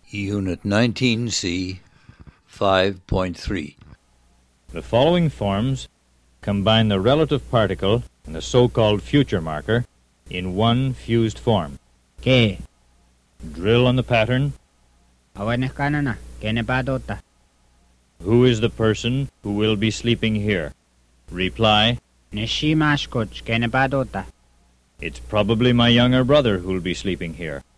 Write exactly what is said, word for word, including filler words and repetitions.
Unit nineteen C, five point three. The following forms combine the relative particle and the so-called future marker in one fused form. Ke, Drill on the pattern. awanes kanana, kene padota. Who is the person who will be sleeping here? Reply, Neshi mashkoch, kene padota. it's probably my younger brother who'll be sleeping here.